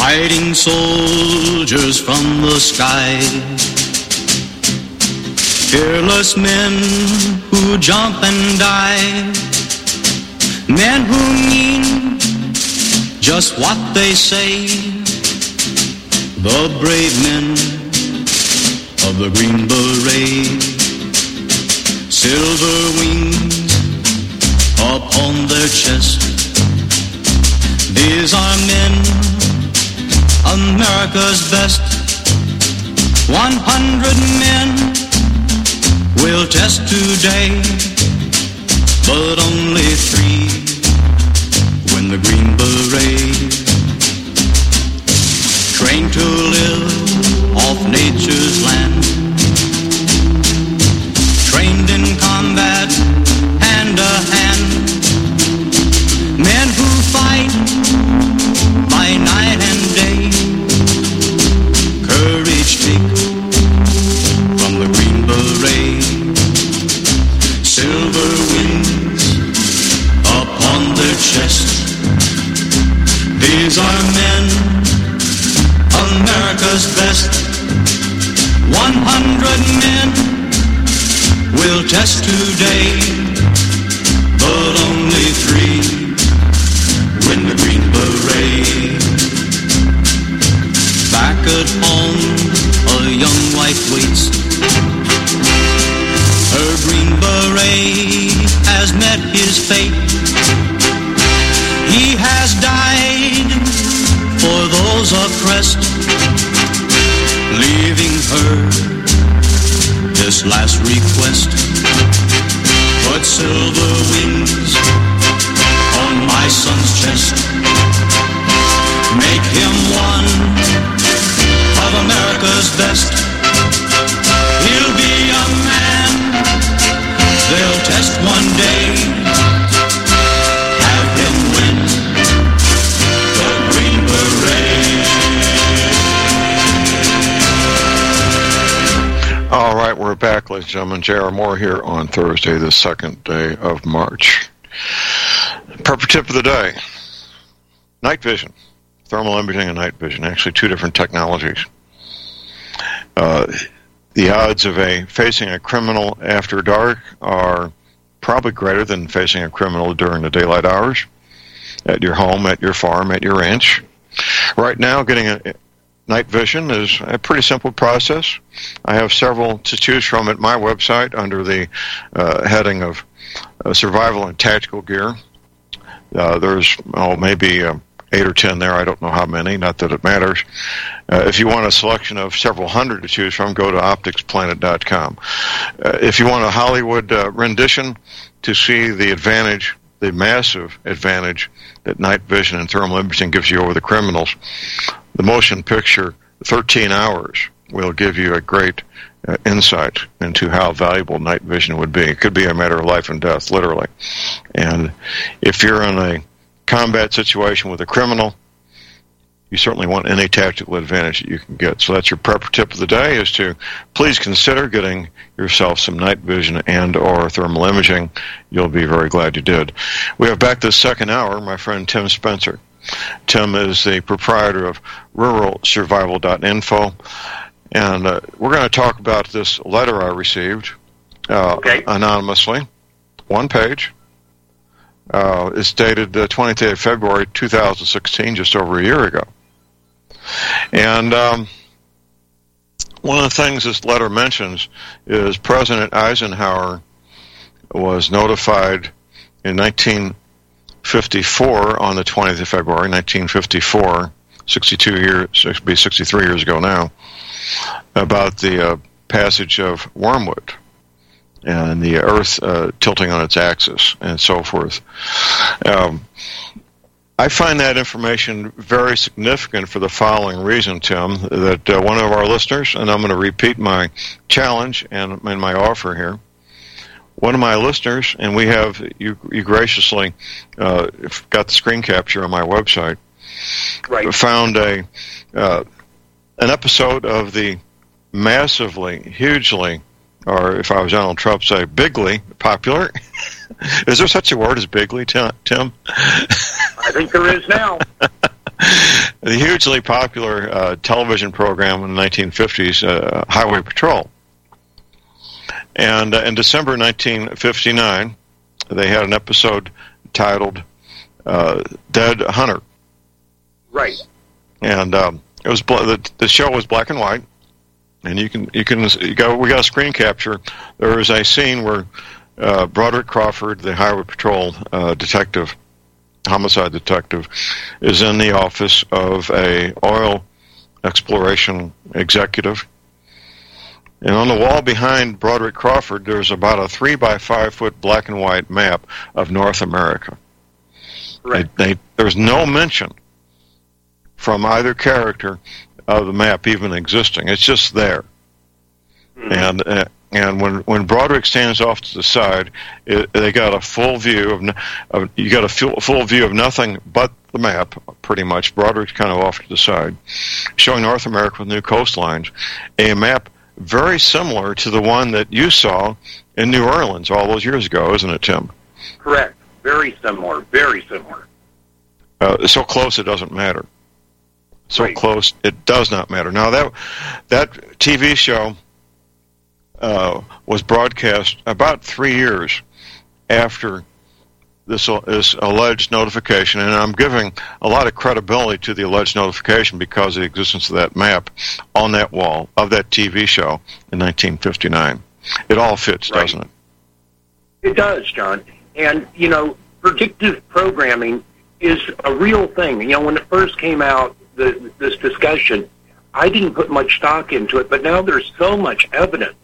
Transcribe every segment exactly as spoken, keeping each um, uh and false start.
fighting soldiers from the sky, fearless men who jump and die, men who mean just what they say, the brave men of the Green Beret, silver wings upon their chest. These are men, America's best. One hundred men will test today, but only three win the Green Beret. Trained to live off nature's land, trained in combat hand to hand, men who fight by night and day, courage take from the Green Beret, silver wings upon their chest. These are men, America's best. One hundred men will test today, but only three win the Green Beret. Back at home, a young wife waits. Her Green Beret has met his fate. He has died for those oppressed, leaving her this last request. Put silver wings on my son's chest. Make him one of America's best. He'll be a man they'll test one day. Have him win the Green Beret. All right, we're back, ladies and gentlemen. J R. Moore here on Thursday, the second day of March. Purple tip of the day: night vision, thermal imaging, and night vision. Actually, two different technologies. Uh, the odds of a facing a criminal after dark are probably greater than facing a criminal during the daylight hours at your home, at your farm, at your ranch. Right now, getting a night vision is a pretty simple process. I have several to choose from at my website under the uh, heading of uh, survival and tactical gear. Uh, there's oh maybe uh, eight or ten there. I don't know how many. Not that it matters. Uh, if you want a selection of several hundred to choose from, go to optics planet dot com. Uh, if you want a Hollywood uh, rendition to see the advantage, the massive advantage that night vision and thermal imaging gives you over the criminals, the motion picture thirteen hours will give you a great uh, insight into how valuable night vision would be. It could be a matter of life and death, literally. And if you're in a combat situation with a criminal, you certainly want any tactical advantage that you can get. So that's your prep tip of the day, is to please consider getting yourself some night vision and or thermal imaging. You'll be very glad you did. We have back this second hour my friend Tim Spencer. Tim is the proprietor of rural survival dot info, and uh, we're going to talk about this letter I received uh, okay. anonymously, one page. Uh, it's dated the twentieth of February, two thousand sixteen, just over a year ago. And um, one of the things this letter mentions is President Eisenhower was notified in nineteen fifty-four, on the twentieth of February, nineteen fifty-four, sixty-two years, it'll be sixty-three years ago now, about the uh, passage of Wormwood and the Earth uh, tilting on its axis and so forth. Um, I find that information very significant for the following reason, Tim, that uh, one of our listeners, and I'm going to repeat my challenge and, and my offer here, one of my listeners, and we have, you, you graciously uh, got the screen capture on my website, right. found a uh, an episode of the massively, hugely, or if I was Donald Trump, say bigly popular. Is there such a word as bigly, Tim? I think there is now. the hugely popular uh, television program in the nineteen fifties, uh, Highway Patrol. And uh, in December nineteen fifty-nine, they had an episode titled uh, "Dead Hunter." Right. And um, it was bl- the, the show was black and white, and you can you can you got we got a screen capture. There was a scene where uh, Broderick Crawford, the Highway Patrol uh, detective, homicide detective, is in the office of a oil exploration executive. And on the wall behind Broderick Crawford, there's about a three by five foot black and white map of North America. Right. They, they, there's no mention from either character of the map even existing. It's just there. Mm-hmm. And uh, and when when Broderick stands off to the side, it, they got a full view of, of you got a full, full view of nothing but the map, pretty much. Broderick's kind of off to the side, showing North America with new coastlines. A map very similar to the one that you saw in New Orleans all those years ago, isn't it, Tim? Correct. Very similar. Very similar. Uh, so close it doesn't matter. So right. close it does not matter. Now, that that T V show uh, was broadcast about three years after this, this alleged notification, and I'm giving a lot of credibility to the alleged notification because of the existence of that map on that wall of that T V show in nineteen fifty-nine. It all fits, right. doesn't it? It does, John. And, you know, predictive programming is a real thing. You know, when it first came out, the, this discussion, I didn't put much stock into it, but now there's so much evidence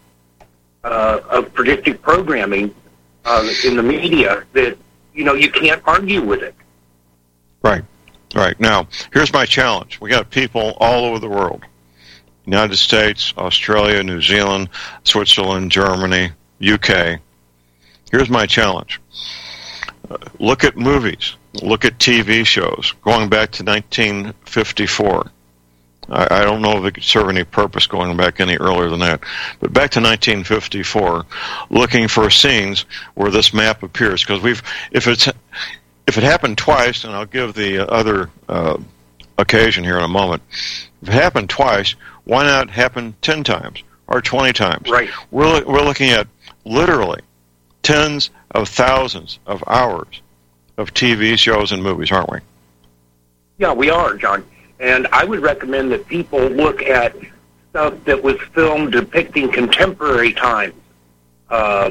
uh, of predictive programming uh, in the media that, you know, you can't argue with it. Right, right. Now, here's my challenge. We got people all over the world. United States, Australia, New Zealand, Switzerland, Germany, U K. Here's my challenge. Uh, look at movies. Look at T V shows going back to nineteen fifty-four. I, I don't know if it could serve any purpose going back any earlier than that. But back to nineteen fifty-four, looking for scenes where this map appears. Because we've, if it's, if it happened twice, and I'll give the other uh, occasion here in a moment. If it happened twice, why not happen ten times or twenty times? Right. We're we're looking at literally tens of thousands of hours of T V shows and movies, aren't we? Yeah, we are, John. And I would recommend that people look at stuff that was filmed depicting contemporary times. Uh,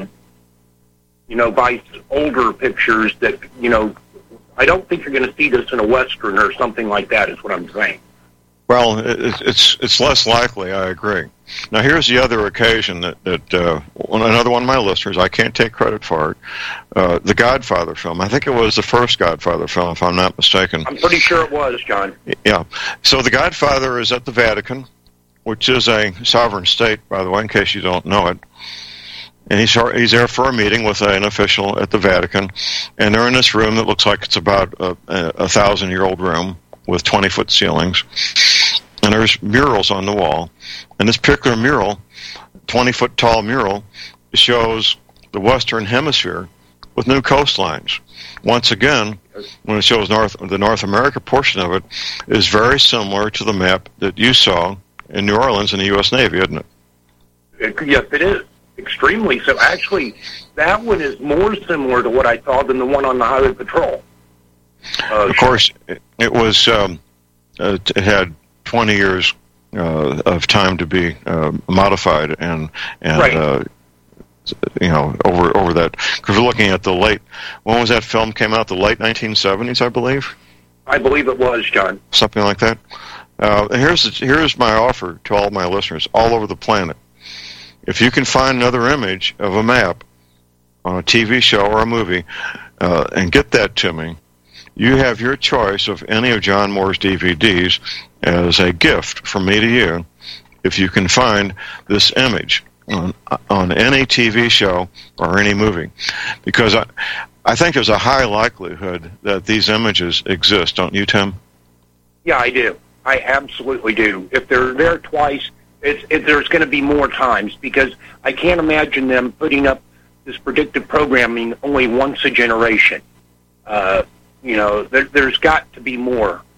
you know, by older pictures that, you know, I don't think you're going to see this in a Western or something like that, is what I'm saying. Well, it's it's less likely, I agree. Now, here's the other occasion that, that uh, another one of my listeners, I can't take credit for it, uh, the Godfather film. I think it was the first Godfather film, if I'm not mistaken. I'm pretty sure it was, John. Yeah. So the Godfather is at the Vatican, which is a sovereign state, by the way, in case you don't know it. And he's he's there for a meeting with an official at the Vatican, and they're in this room that looks like it's about a, a thousand-year-old room with twenty-foot ceilings. And there's murals on the wall. And this particular mural, twenty-foot tall mural, shows the Western Hemisphere with new coastlines. Once again, when it shows North, the North America portion of it is very similar to the map that you saw in New Orleans in the U S Navy, isn't it? it yes, it is. Extremely so. Actually, that one is more similar to what I saw than the one on the Highway Patrol. Uh, of course, it, it was... Um, uh, it had twenty years uh, of time to be uh, modified, and and right. uh, you know over over that, because we're looking at the late. When was that film came out? The late nineteen seventies, I believe. I believe it was, John. Something like that. Uh, and here's here's my offer to all my listeners all over the planet. If you can find another image of a map on a T V show or a movie, uh, and get that to me, you have your choice of any of John Moore's D V Ds as a gift from me to you if you can find this image on, on any T V show or any movie. Because I, I think there's a high likelihood that these images exist, don't you, Tim? Yeah, I do. I absolutely do. If they're there twice, it's, it, there's going to be more times, because I can't imagine them putting up this predictive programming only once a generation. Uh, you know, there, there's got to be more.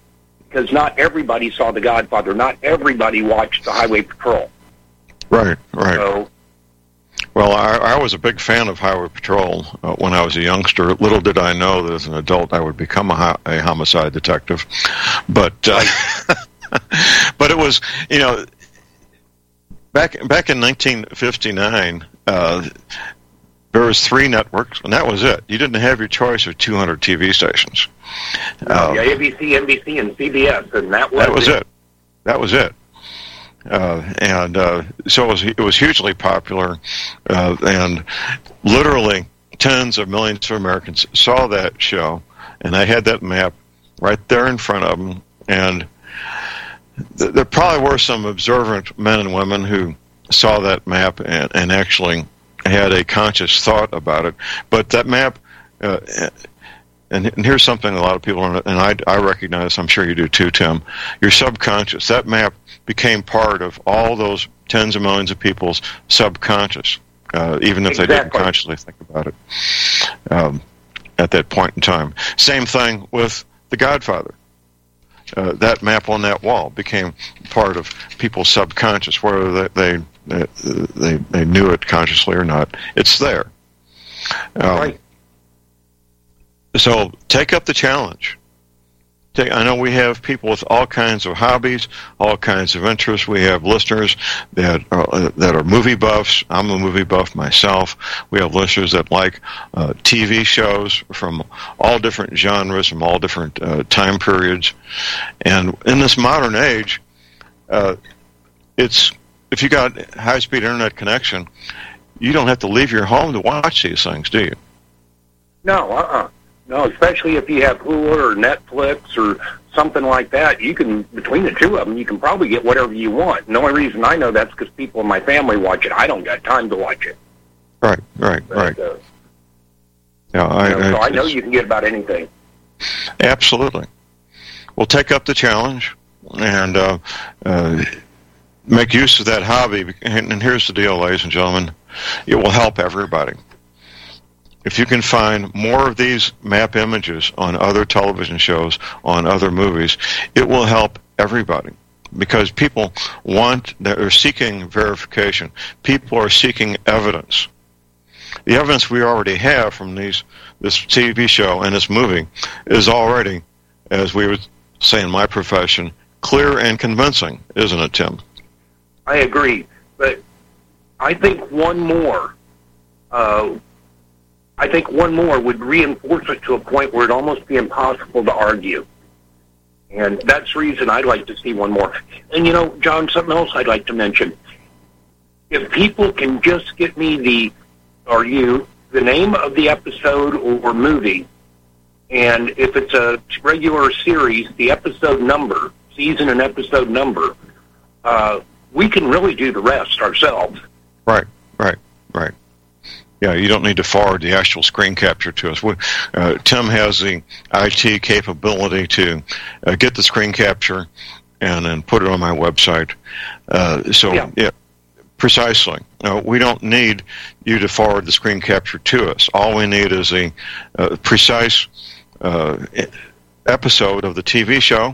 because not everybody saw The Godfather. Not everybody watched The Highway Patrol. Right, right. So, well, I, I was a big fan of Highway Patrol uh, when I was a youngster. Little did I know that as an adult I would become a, a homicide detective. But uh, but it was, you know, back back in nineteen fifty-nine, uh, there was three networks, and that was it. You didn't have your choice of two hundred T V stations. Uh, yeah, A B C, N B C, and C B S, and that was that was it. it. That was it. Uh, and uh, so it was, it was hugely popular, uh, and literally tens of millions of Americans saw that show, and they had that map right there in front of them. And th- there probably were some observant men and women who saw that map and, and actually had a conscious thought about it. But that map, uh, and, and here's something a lot of people, and I, I recognize, I'm sure you do too, Tim, your subconscious, that map became part of all those tens of millions of people's subconscious, uh, even if Exactly. they didn't consciously think about it um, at that point in time. Same thing with The Godfather. Uh, that map on that wall became part of people's subconscious, whether they they, they, they knew it consciously or not. It's there. Um, Right. So take up the challenge. Take, I know we have people with all kinds of hobbies, all kinds of interests. We have listeners that are, uh, that are movie buffs. I'm a movie buff myself. We have listeners that like uh, T V shows from all different genres, from all different uh, time periods. And in this modern age, uh, it's if you got high-speed internet connection, you don't have to leave your home to watch these things, do you? No, uh-uh. No, especially if you have Hulu or Netflix or something like that. You can, between the two of them, you can probably get whatever you want. And the only reason I know that's because people in my family watch it. I don't got time to watch it. Right, right, But, right. Uh, Yeah, I, you know, so I know it's- you can get about anything. Absolutely. Well, take up the challenge and uh, uh, make use of that hobby. And, and here's the deal, ladies and gentlemen. It will help everybody. If you can find more of these map images on other television shows, on other movies, it will help everybody. Because people want, they're seeking verification. People are seeking evidence. The evidence we already have from these this T V show and this movie is already, as we would say in my profession, clear and convincing, isn't it, Tim? I agree. But I think one more, uh, I think one more would reinforce it to a point where it'd almost be impossible to argue. And that's the reason I'd like to see one more. And, you know, John, something else I'd like to mention. If people can just get me the, or you, the name of the episode or movie, and if it's a regular series, the episode number, season and episode number, uh, we can really do the rest ourselves. Right, right, right. Yeah, you don't need to forward the actual screen capture to us. We, uh, Tim has the I T capability to uh, get the screen capture and then put it on my website. Uh, so, Yeah. yeah, precisely. Uh, we don't need you to forward the screen capture to us. All we need is a uh, precise uh, episode of the T V show.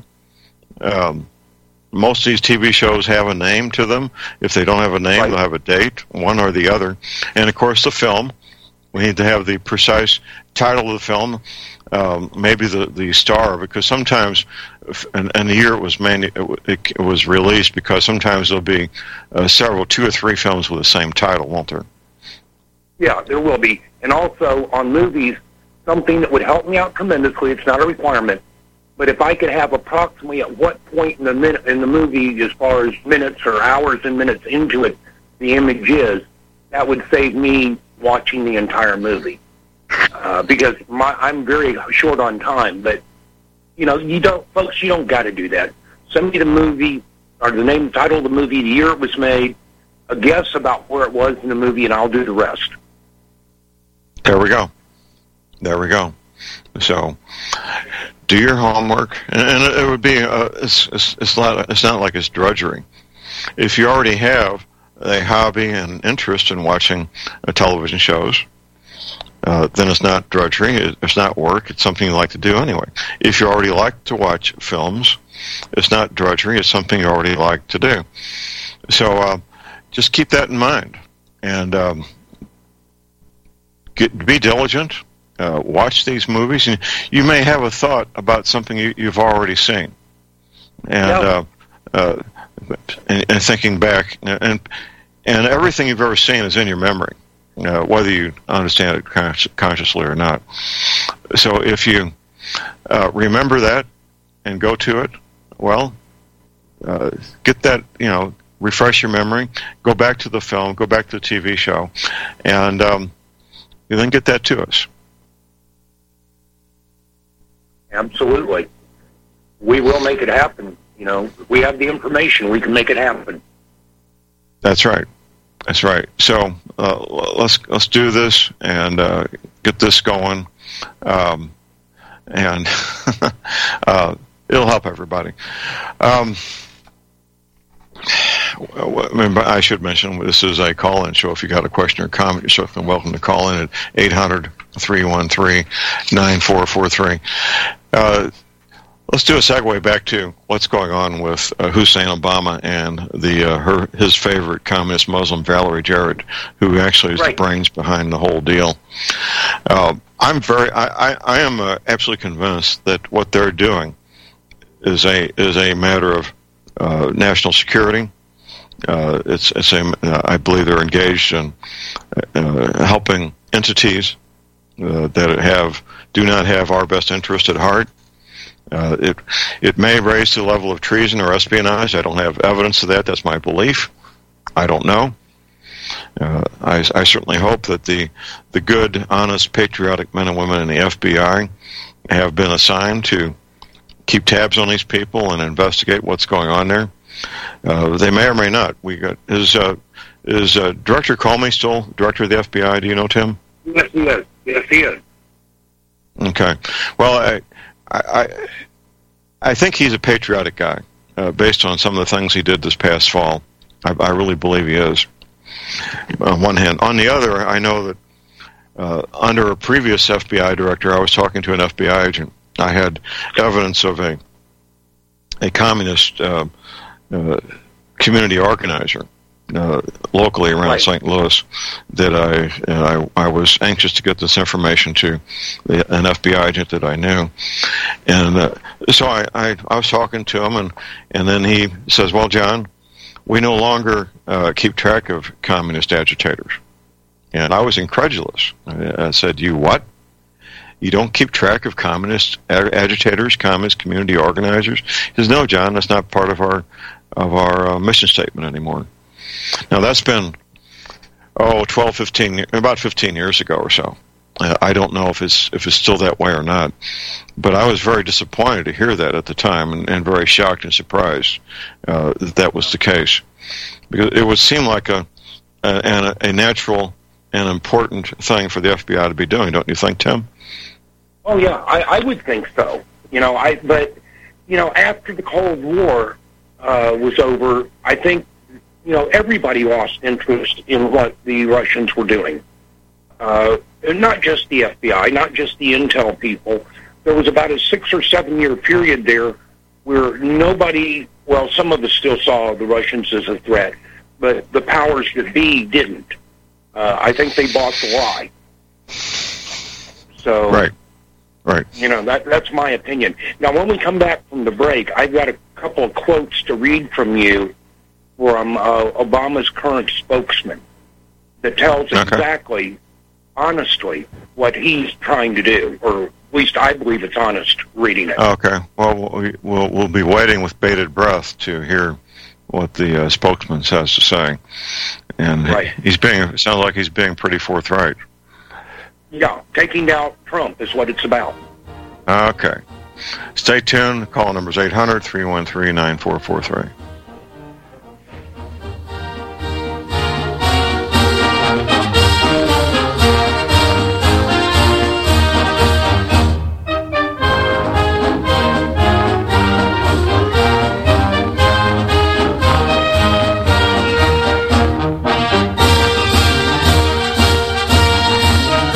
Um, most of these T V shows have a name to them. If they don't have a name, Right. they'll have a date, one or the other. And, of course, the film. We need to have the precise title of the film, um, maybe the, the star, because sometimes, and, and the year it was manu- it, it was released, because sometimes there'll be uh, several, two or three films with the same title, won't there? Yeah, there will be. And also on movies, something that would help me out tremendously, it's not a requirement, but if I could have approximately at what point in the minute in the movie, as far as minutes or hours and minutes into it, the image is, that would save me watching the entire movie. Uh, because my, I'm very short on time, but, you know, you don't, folks, you don't got to do that. Send me the movie, or the name, title of the movie, the year it was made, a guess about where it was in the movie, and I'll do the rest. There we go. There we go. So, do your homework, and, and it would be uh, it's, it's it's not it's not like it's drudgery. If you already have a hobby and interest in watching uh, television shows, uh, then it's not drudgery. It, it's not work. It's something you like to do anyway. If you already like to watch films, It's not drudgery. It's something you already like to do. So uh, just keep that in mind. And um, get, be diligent. Uh, watch these movies. And you may have a thought about something you, you've already seen. And, yeah. uh, uh, and, and thinking back, and and everything you've ever seen is in your memory, uh, whether you understand it con- consciously or not. So if you uh, remember that and go to it, well, uh, get that, you know, refresh your memory, go back to the film, go back to the T V show, and um, you then get that to us. Absolutely. We will make it happen. You know, we have the information. We can make it happen. That's right. That's right. So uh, let's let's do this and uh, get this going, um, and uh, it'll help everybody. Um, I should mention this is a call-in show. If you got a question or comment, you're certainly welcome to call in at eight hundred, three one three, nine four four three. Uh, let's do a segue back to what's going on with uh, Hussein Obama and the uh, her his favorite communist Muslim Valerie Jarrett, who actually is right. the brains behind the whole deal. Uh, I'm very, I, I, I am uh, absolutely convinced that what they're doing is a is a matter of uh, national security. Uh, it's, it's a, uh, I believe they're engaged in uh, helping entities uh, that have do not have our best interest at heart. Uh, it it may raise to the level of treason or espionage. I don't have evidence of that. That's my belief. I don't know. Uh, I, I certainly hope that the the good, honest, patriotic men and women in the F B I have been assigned to keep tabs on these people and investigate what's going on there. Uh, they may or may not. We got is uh, is uh, Director Comey still director of the F B I? Do you know, Tim? Yes, he is. Yes, he is. Okay. Well, I I I think he's a patriotic guy, uh, based on some of the things he did this past fall. I, I really believe he is. On one hand, on the other, I know that uh, under a previous F B I director, I was talking to an F B I agent. I had evidence of a a communist uh, uh, community organizer uh, locally around right. Saint Louis that I, uh, I I was anxious to get this information to the, an F B I agent that I knew, and uh, so I, I I was talking to him, and and then he says, "Well, John, we no longer uh, keep track of communist agitators," and I was incredulous. I, I said, "You what? You don't keep track of communist ag- agitators, communist community organizers?" He says, "No, John, that's not part of our of our uh, mission statement anymore." Now that's been oh twelve, fifteen, about fifteen years ago or so. Uh, I don't know if it's if it's still that way or not, but I was very disappointed to hear that at the time, and, and very shocked and surprised uh, that that was the case, because it would seem like a a, a natural and important thing for the F B I to be doing, don't you think, Tim? Oh yeah, I, I would think so. You know, I but you know, after the Cold War uh, was over, I think you know everybody lost interest in what the Russians were doing. Uh, not just the F B I, not just the intel people. There was about a six or seven year period there where nobody, well, some of us still saw the Russians as a threat, but the powers that be didn't. Uh, I think they bought the lie. So, right, right. You know, that that's my opinion. Now, when we come back from the break, I've got a couple of quotes to read from you from uh, Obama's current spokesman that tells Okay. exactly, honestly, what he's trying to do, or at least I believe it's honest reading it. Okay. Well, we, we'll we'll be waiting with bated breath to hear what the uh, spokesman has to say, and Right. he's being it sounds like he's being pretty forthright. Yeah, taking out Trump is what it's about. Okay. Stay tuned. The call number is eight hundred, three one three, nine four four three.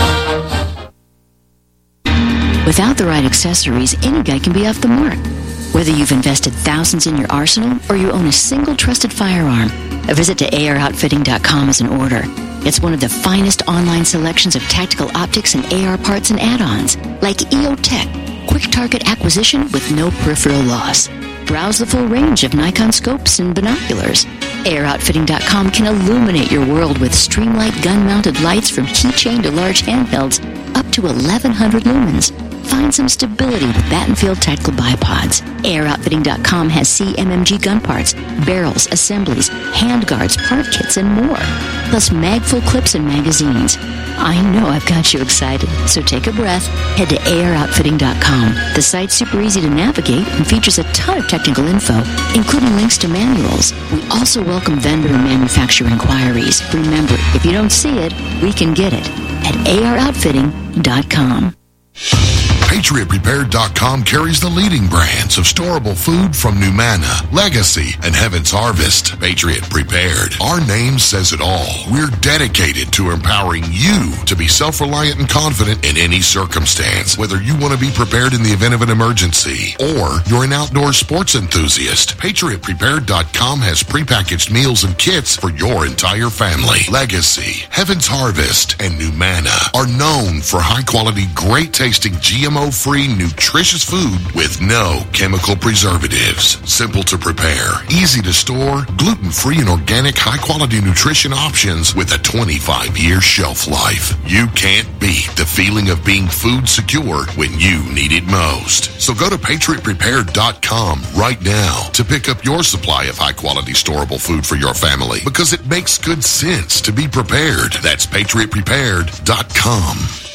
Without the right accessories, any guy can be off the mark. Whether you've invested thousands in your arsenal or you own a single trusted firearm, a visit to A R outfitting dot com is in order. It's one of the finest online selections of tactical optics and A R parts and add-ons, like E O Tech, quick target acquisition with no peripheral loss. Browse the full range of Nikon scopes and binoculars. A R outfitting dot com can illuminate your world with Streamlight gun-mounted lights from keychain to large handhelds up to eleven hundred lumens. Find some stability with Battenfield tactical bipods. A R outfitting dot com has C M M G gun parts, barrels, assemblies, handguards, part kits, and more. Plus magful clips and magazines. I know I've got you excited, so take a breath. Head to A R outfitting dot com. The site's super easy to navigate and features a ton of technical info, including links to manuals. We also welcome vendor and manufacturer inquiries. Remember, if you don't see it, we can get it at A R outfitting dot com. Patriot Prepared dot com carries the leading brands of storable food from Numana, Legacy, and Heaven's Harvest. Patriot Prepared. Our name says it all. We're dedicated to empowering you to be self-reliant and confident in any circumstance. Whether you want to be prepared in the event of an emergency or you're an outdoor sports enthusiast, Patriot Prepared dot com has prepackaged meals and kits for your entire family. Legacy, Heaven's Harvest, and Numana are known for high-quality, great-tasting G M O-free, nutritious food with no chemical preservatives. Simple to prepare, easy to store, gluten-free and organic high-quality nutrition options with a twenty-five year shelf life. You can't beat the feeling of being food secure when you need it most. So go to Patriot Prepared dot com right now to pick up your supply of high-quality storable food for your family, because it makes good sense to be prepared. That's Patriot Prepared dot com.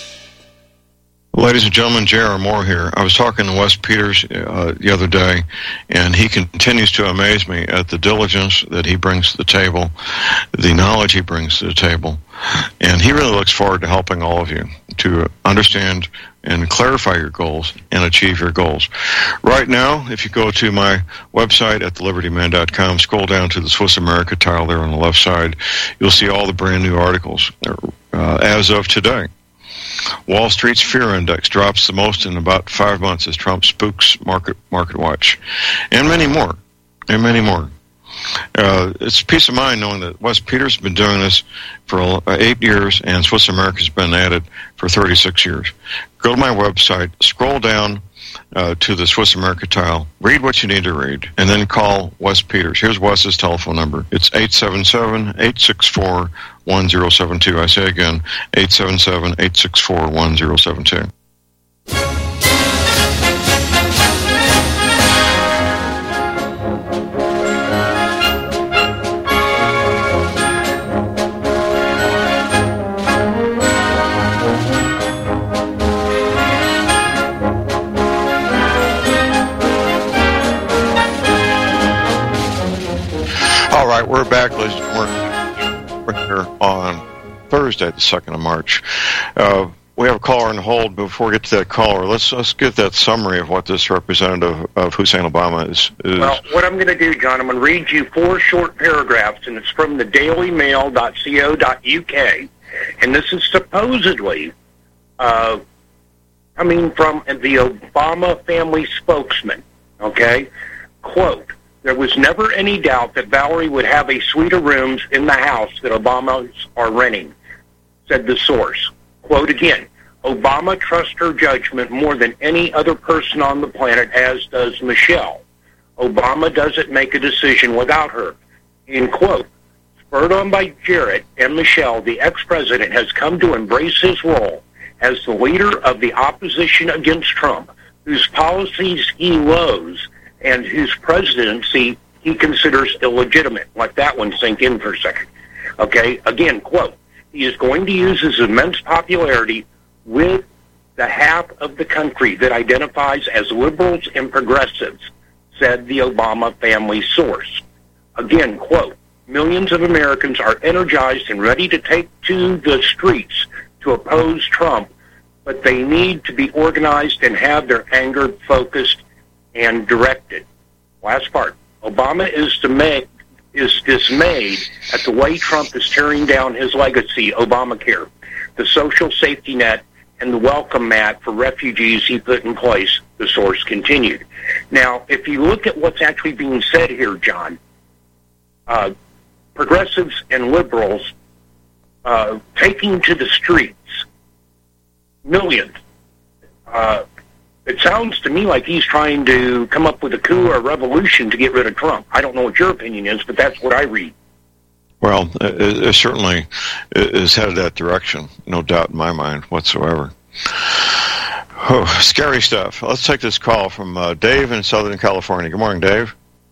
Ladies and gentlemen, J R. Moore here. I was talking to Wes Peters uh, the other day, and he continues to amaze me at the diligence that he brings to the table, the knowledge he brings to the table, and he really looks forward to helping all of you to understand and clarify your goals and achieve your goals. Right now, if you go to my website at the liberty man dot com, scroll down to the Swiss America tile there on the left side, you'll see all the brand new articles uh, as of today. Wall Street's fear index drops the most in about five months as Trump spooks market market watch, and many more, and many more. Uh, it's peace of mind knowing that Wes Peters has been doing this for uh, eight years, and Swiss America has been at it for thirty-six years. Go to my website, scroll down uh, to the Swiss America tile, read what you need to read, and then call Wes Peters. Here's Wes's telephone number. It's eight seven seven, eight six four, one zero seven two. I say again, eight seven seven, eight six four, one zero seven two. All right, we're back, ladies and gentlemen. We're here on Thursday, the second of March. Uh, we have a caller on hold. Before we get to that caller, let's let's get that summary of what this representative of Hussein Obama is. is. Well, what I'm going to do, John, I'm going to read you four short paragraphs, and it's from the daily mail dot co dot U K, and this is supposedly uh, coming from the Obama family spokesman, okay? Quote, "There was never any doubt that Valerie would have a suite of rooms in the house that Obamas are renting," said the source. Quote again, "Obama trusts her judgment more than any other person on the planet, as does Michelle. Obama doesn't make a decision without her." End quote. Spurred on by Jarrett and Michelle, the ex-president has come to embrace his role as the leader of the opposition against Trump, whose policies he loathes and whose presidency he considers illegitimate. Let that one sink in for a second. Okay, again, quote, "He is going to use his immense popularity with the half of the country that identifies as liberals and progressives," said the Obama family source. Again, quote, "Millions of Americans are energized and ready to take to the streets to oppose Trump, but they need to be organized and have their anger focused and directed." Last part. "Obama is to make is dismayed at the way Trump is tearing down his legacy, Obamacare, the social safety net, and the welcome mat for refugees he put in place, the source continued. Now, if you look at what's actually being said here, John, uh, progressives and liberals uh, taking to the streets, millions. Uh, it sounds to me like he's trying to come up with a coup or a revolution to get rid of Trump. I don't know what your opinion is, but that's what I read. Well, it, it certainly is headed that direction, no doubt in my mind whatsoever. Oh, scary stuff. Let's take this call from uh, Dave in Southern California. Good morning, Dave.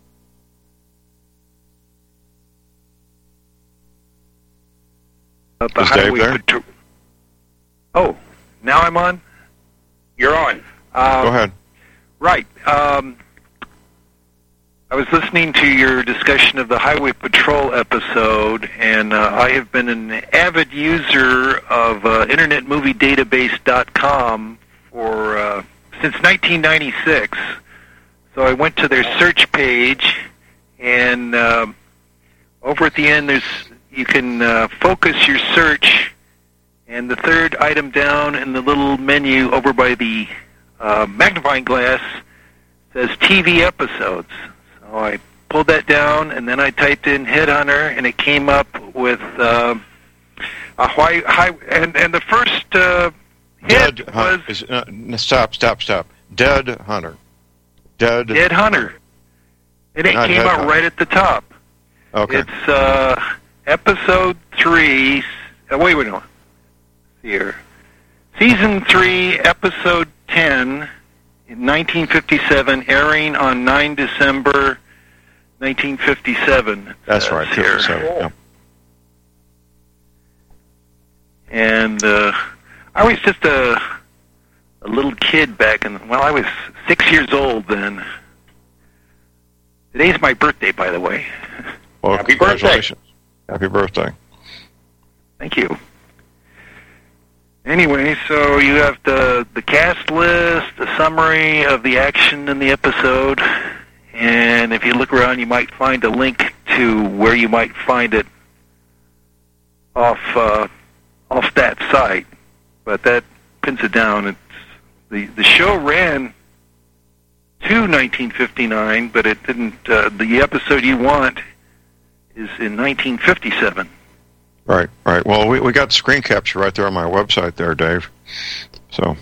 Uh, is Dave there? To... Oh, now I'm on? You're on. Uh, Go ahead. Right. Um, I was listening to your discussion of the Highway Patrol episode, and uh, I have been an avid user of uh, Internet Movie Database dot com for uh, since nineteen ninety-six. So I went to their search page, and uh, over at the end, there's you can uh, focus your search, and the third item down in the little menu over by the uh, magnifying glass says T V episodes. So I pulled that down, and then I typed in Headhunter, and it came up with uh, a high, high and, and the first uh, hit Dead was... Hunter. Is, uh, stop, stop, stop. Dead Hunter. Dead, Dead Hunter. And it Not came out Headhunter. right at the top. Okay. It's uh, episode three... Uh, wait, wait, no. Here. Season three, episode ten... in nineteen fifty-seven, airing on the ninth of December, nineteen fifty-seven. That's right, here. fifty-seven. Yeah. And uh, I was just a a little kid back in, well, I was six years old then. Today's my birthday, by the way. Well, Happy congratulations. Happy birthday. Thank you. Anyway, so you have the the cast list, the summary of the action in the episode, and if you look around, you might find a link to where you might find it off uh, off that site. But that pins it down. It's the the show ran to nineteen fifty-nine, but it didn't. Uh, the episode you want is in nineteen fifty-seven. Right, right. Well, we we got screen capture right there on my website there, Dave. So.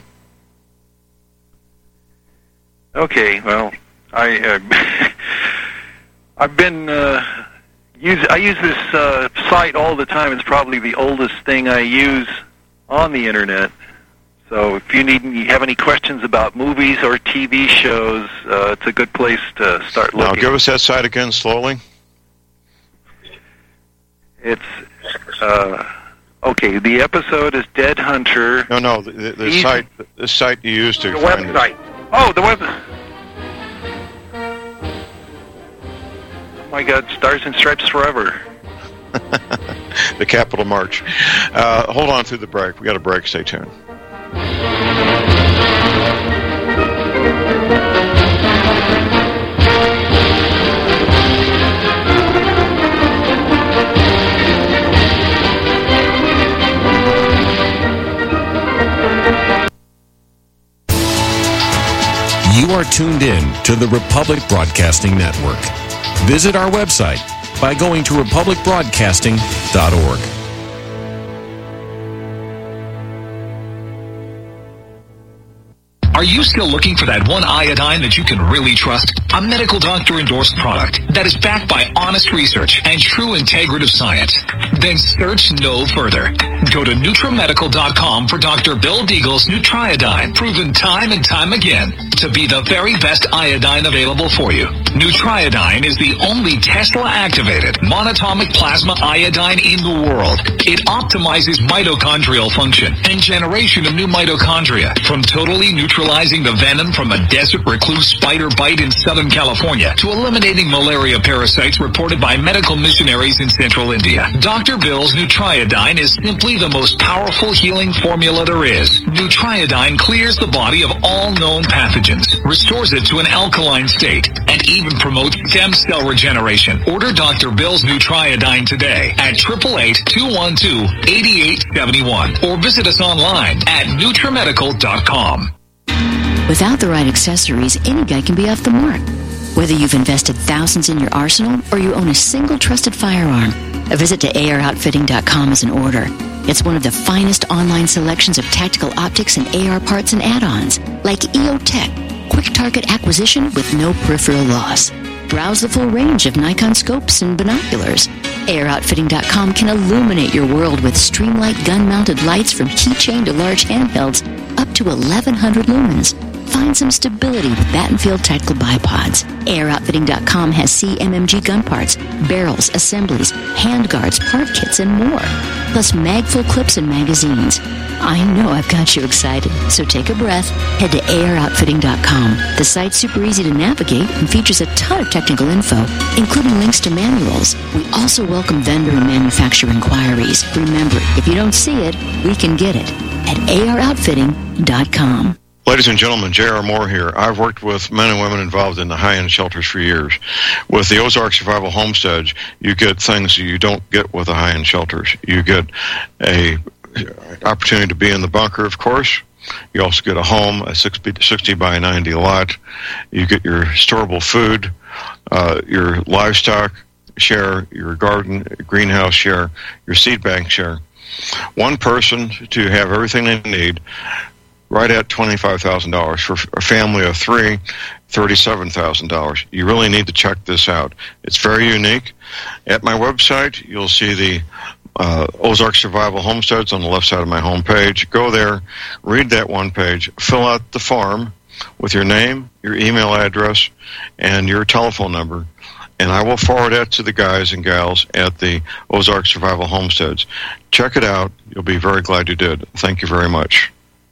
Okay, well, I uh, I've been uh, use I use this uh, site all the time. It's probably the oldest thing I use on the internet. So if you need you have any questions about movies or T V shows, uh, it's a good place to start looking. Now, give us that site again slowly. It's uh, okay. The episode is Dead Hunter. No, no, the, the, the site the site you used to The find website. it. Oh, the web. Oh my God! Stars and Stripes Forever. The Capital March. Uh, hold on through the break. We got a break. Stay tuned. You are tuned in to the Republic Broadcasting Network. Visit our website by going to republic broadcasting dot org. Are you still looking for that one iodine that you can really trust? A medical doctor endorsed product that is backed by honest research and true integrative science? Then search no further. Go to Nutramedical dot com for Doctor Bill Deagle's Nutriodine, proven time and time again to be the very best iodine available for you. Nutriodine is the only Tesla-activated monatomic plasma iodine in the world. It optimizes mitochondrial function and generation of new mitochondria from totally neutral neutralizing the venom from a desert recluse spider bite in Southern California to eliminating malaria parasites reported by medical missionaries in Central India. Doctor Bill's Nutriodine is simply the most powerful healing formula there is. Nutriodine clears the body of all known pathogens, restores it to an alkaline state, and even promotes stem cell regeneration. Order Doctor Bill's Nutriodine today at eight eight eight, two one two, eight eight seven one or visit us online at Nutrimedical dot com. Without the right accessories, any guy can be off the mark. Whether you've invested thousands in your arsenal or you own a single trusted firearm, a visit to A R outfitting dot com is in order. It's one of the finest online selections of tactical optics and A R parts and add-ons, like E O Tech, quick target acquisition with no peripheral loss. Browse the full range of Nikon scopes and binoculars. A R outfitting dot com can illuminate your world with Streamlight gun-mounted lights from keychain to large handhelds up to eleven hundred lumens. Find some stability with Battenfield tactical bipods. A R outfitting dot com has C M M G gun parts, barrels, assemblies, handguards, part kits, and more. Plus mag-full clips and magazines. I know I've got you excited, so take a breath. Head to A R outfitting dot com. The site's super easy to navigate and features a ton of technical info, including links to manuals. We also welcome vendor and manufacturer inquiries. Remember, if you don't see it, we can get it at A R outfitting dot com. Ladies and gentlemen, J R. Moore here. I've worked with men and women involved in the high-end shelters for years. With the Ozark Survival Homestead, you get things you don't get with the high-end shelters. You get a opportunity to be in the bunker, of course. You also get a home, a sixty by ninety lot. You get your storable food, uh, your livestock share, your garden, greenhouse share, your seed bank share. One person to have everything they need, right at twenty-five thousand dollars. For a family of three, thirty-seven thousand dollars. You really need to check this out. It's very unique. At my website, you'll see the uh, Ozark Survival Homesteads on the left side of my homepage. Go there, read that one page, fill out the form with your name, your email address, and your telephone number, and I will forward that to the guys and gals at the Ozark Survival Homesteads. Check it out. You'll be very glad you did. Thank you very much.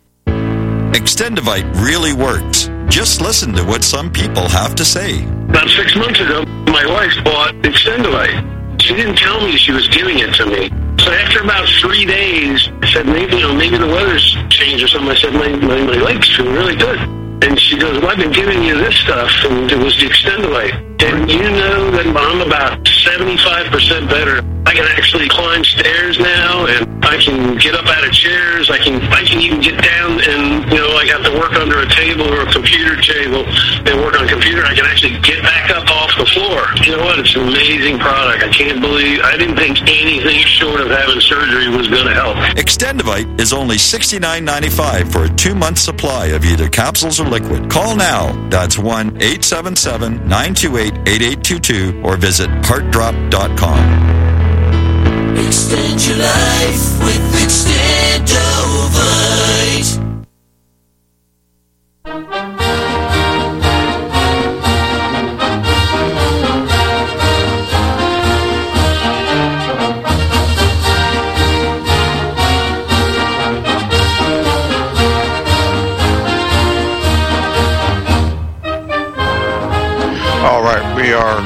Extendivite really works. Just listen to what some people have to say. About six months ago, my wife bought Extendivite. She didn't tell me she was giving it to me. So after about three days, I said, maybe, you know, maybe the weather's changed or something. I said, my, my, my legs feel really good. And she goes, well, I've been giving you this stuff, and it was the Extendivite. And you know that I'm about seventy-five percent better. I can actually climb stairs now, and I can get up out of chairs. I can I can even get down and, you know, I have to work under a table or a computer table and work on a computer. I can actually get back up off the floor. You know what? It's an amazing product. I can't believe, I didn't think anything short of having surgery was going to help. Extendivite is only sixty-nine ninety-five for a two-month supply of either capsules or liquid. Call now. That's one eight seven seven, nine two eight, eight eight two two or visit heart drop dot com. Extend your life with Extendovite. All right, we are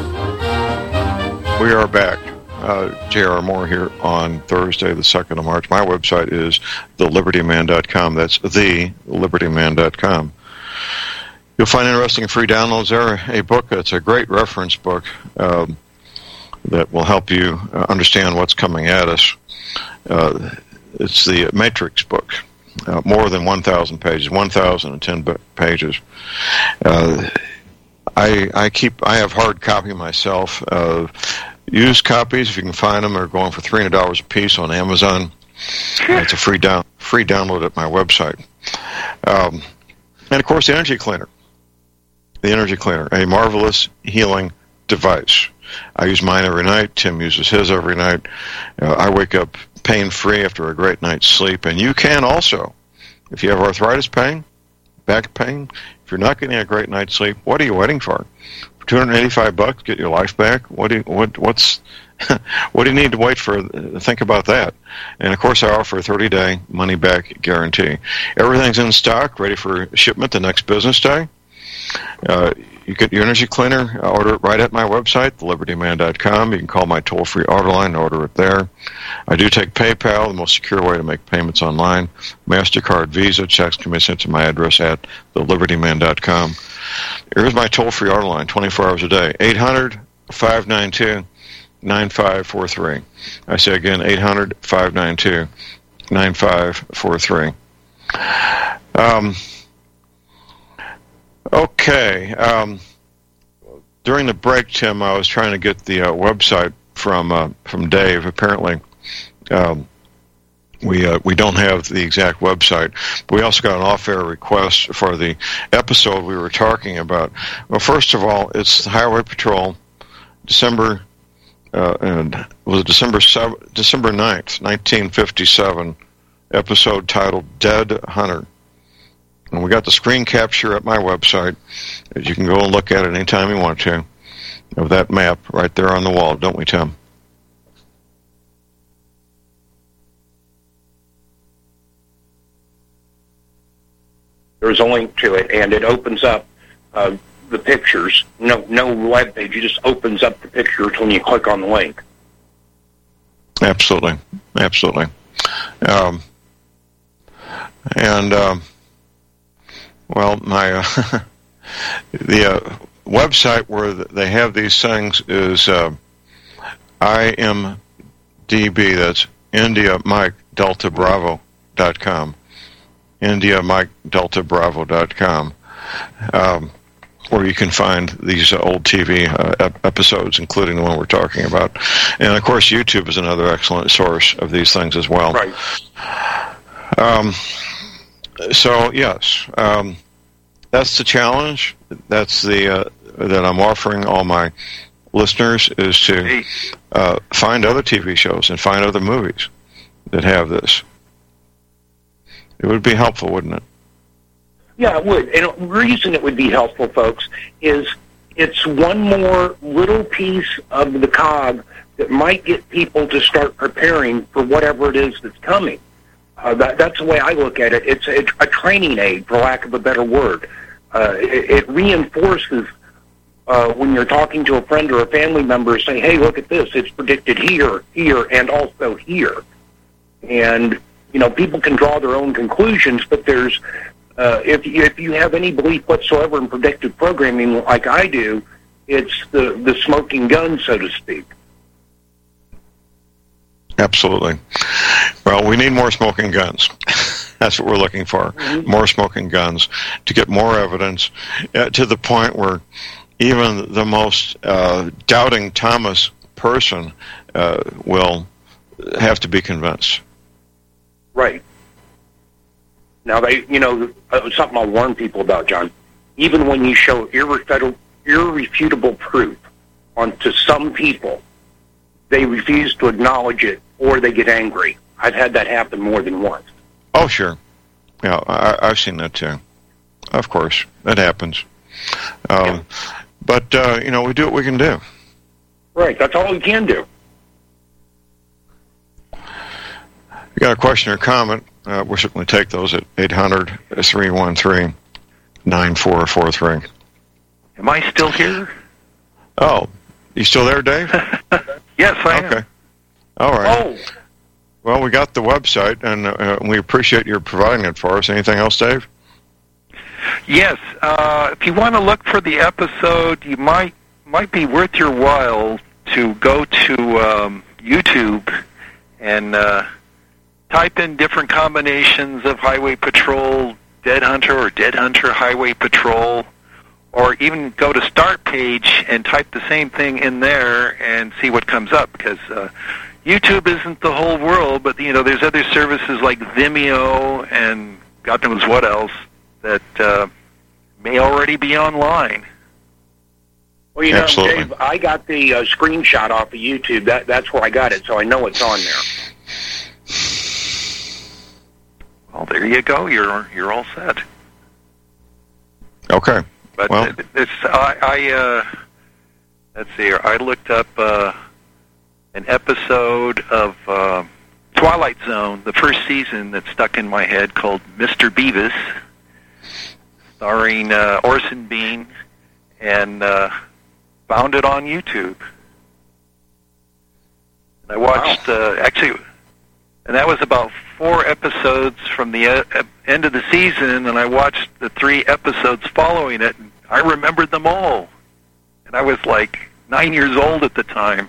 we are back. Uh, J R. Moore here on Thursday, the second of March. My website is the liberty man dot com. That's the liberty man dot com. You'll find interesting free downloads there. A book, it's a great reference book um, that will help you uh, understand what's coming at us. Uh, it's the Matrix book. Uh, more than one thousand pages, one thousand ten pages. Uh, I, I keep. I have hard copy myself. Uh, used copies, if you can find them, are going for three hundred dollars a piece on Amazon. It's a free down free download at my website. Um, and of course, the Energy Cleaner. The Energy Cleaner, a marvelous healing device. I use mine every night. Tim uses his every night. Uh, I wake up pain-free after a great night's sleep, and you can also. If you have arthritis pain, back pain, if you're not getting a great night's sleep, what are you waiting for? For two hundred eighty-five bucks, get your life back. What do you, what what's what do you need to wait for? Think about that. And, of course, I offer a thirty-day money-back guarantee. Everything's in stock, ready for shipment the next business day. Uh, you get your energy cleaner, order it right at my website, the liberty man dot com. You can call my toll-free order line and order it there. I do take PayPal, the most secure way to make payments online. MasterCard, Visa, checks can be sent to my address at the liberty man dot com. Here's my toll-free order line, twenty-four hours a day, eight hundred, five nine two, nine five four three. I say again, eight hundred, five nine two, nine five four three. Um, okay. Um, during the break, Tim, I was trying to get the uh, website from uh, from Dave. Apparently, um, we uh, we don't have the exact website. But we also got an off-air request for the episode we were talking about. Well, first of all, it's the Highway Patrol, December. Uh, and it was December seventh, December ninth, nineteen fifty-seven, episode titled Dead Hunter. And we got the screen capture at my website. You can go and look at it anytime you want to, of that map right there on the wall, don't we, Tim? There's a link to it, and it opens up uh, the pictures. No, no web page. It just opens up the pictures when you click on the link. Absolutely, absolutely. Um, and um, well, my uh, the uh, website where they have these things is uh, I M D B. That's India Mike Delta Bravo dot com. India Mike Delta Bravo dot com. Um, where you can find these uh, old T V uh, ep- episodes, including the one we're talking about. And, of course, YouTube is another excellent source of these things as well. Right. Um, so, yes, um, that's the challenge. That's the uh, that I'm offering all my listeners is to uh, find other T V shows and find other movies that have this. It would be helpful, wouldn't it? Yeah, it would. And the reason it would be helpful, folks, is it's one more little piece of the cog that might get people to start preparing for whatever it is that's coming. Uh, that, that's the way I look at it. It's a, a training aid, for lack of a better word. Uh, it, it reinforces uh, when you're talking to a friend or a family member, say, hey, look at this. It's predicted here, here, and also here. And, you know, people can draw their own conclusions, but there's Uh, if, if you have any belief whatsoever in predictive programming like I do, it's the, the smoking gun, so to speak. Absolutely. Well, we need more smoking guns. That's what we're looking for, mm-hmm. More smoking guns to get more evidence uh, to the point where even the most uh, doubting Thomas person uh, will have to be convinced. Right. Now, they, you know, uh, something I'll warn people about, John. Even when you show irrefutable, irrefutable proof onto some people, they refuse to acknowledge it or they get angry. I've had that happen more than once. Oh, sure. Yeah, I, I've seen that too. Of course, that happens. Um, yeah. But, uh, you know, we do what we can do. Right, that's all we can do. If you got a question or comment, uh, we'll certainly take those at eight hundred, three one three, nine four four three. Am I still here? Oh, you still there, Dave? Yes, I okay. am. All right. Oh. Well, we got the website, and uh, we appreciate your providing it for us. Anything else, Dave? Yes. Uh, if you want to look for the episode, you might might be worth your while to go to um, YouTube and uh, type in different combinations of Highway Patrol Dead Hunter or Dead Hunter Highway Patrol, or even go to Start Page and type the same thing in there and see what comes up, because uh, YouTube isn't the whole world, but you know there's other services like Vimeo and God knows what else that uh, may already be online. Well, you know, Absolutely. Dave, I got the uh, screenshot off of YouTube. That That's where I got it, so I know it's on there. Well, there you go. You're you're all set. Okay. But well. it, it's I, I uh, let's see here. I looked up uh, an episode of uh, Twilight Zone, the first season that stuck in my head, called Mister Beavis, starring uh, Orson Bean, and uh, found it on YouTube. And I watched, wow. uh, actually, and that was about four episodes from the uh, end of the season, and I watched the three episodes following it, and I remembered them all. And I was like nine years old at the time.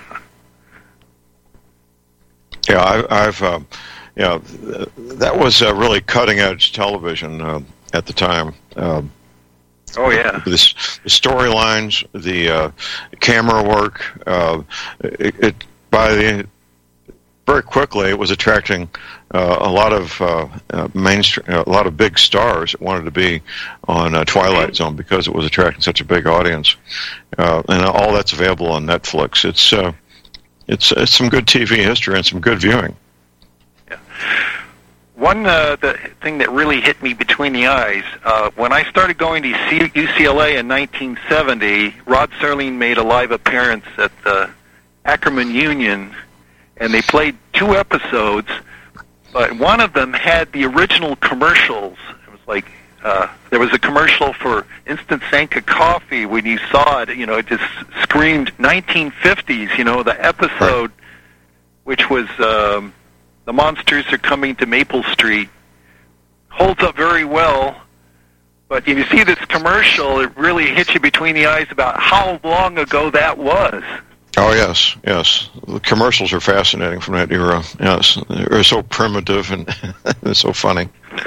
Yeah, I, I've, uh, you know, that was uh, really cutting-edge television uh, at the time. Uh, oh, yeah. The, the storylines, the uh, camera work, uh, it, it by the very quickly it was attracting uh, a lot of uh, uh, mainstream, a lot of big stars that wanted to be on uh, Twilight Zone because it was attracting such a big audience, uh, and all that's available on Netflix. It's uh, It's it's some good T V history and some good viewing. Yeah. One uh, the thing that really hit me between the eyes, uh, when I started going to U C L A in nineteen seventy, Rod Serling made a live appearance at the Ackerman Union, and they played two episodes, but one of them had the original commercials. It was like, uh, there was a commercial for Instant Sanka coffee. When you saw it, you know, it just screamed nineteen fifties, you know, the episode, which was um, The Monsters Are Coming to Maple Street, holds up very well. But if you see this commercial, it really hits you between the eyes about how long ago that was. Oh, yes, yes. The commercials are fascinating from that era. Yes, they're so primitive and they're so funny.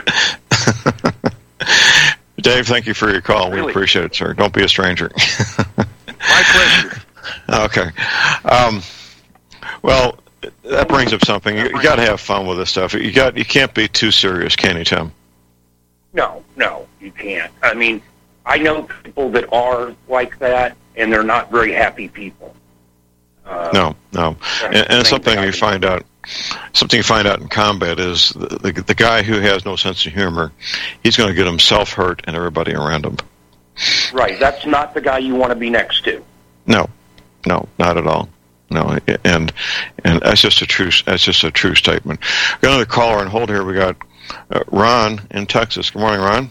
Dave, thank you for your call. Really? We appreciate it, sir. Don't be a stranger. My pleasure. Okay. Um, well, that brings up something. You, you got to have fun with this stuff. You got. You can't be too serious, can you, Tim? No, no, you can't. I mean, I know people that are like that, and they're not very happy people. Uh, no, no, and, and something you find out, something you find out in combat is the, the the guy who has no sense of humor, he's going to get himself hurt and everybody around him. Right, that's not the guy you want to be next to. No, no, not at all. No, and and that's just a true that's just a true statement. Got another caller on hold here. We got uh, Ron in Texas. Good morning, Ron.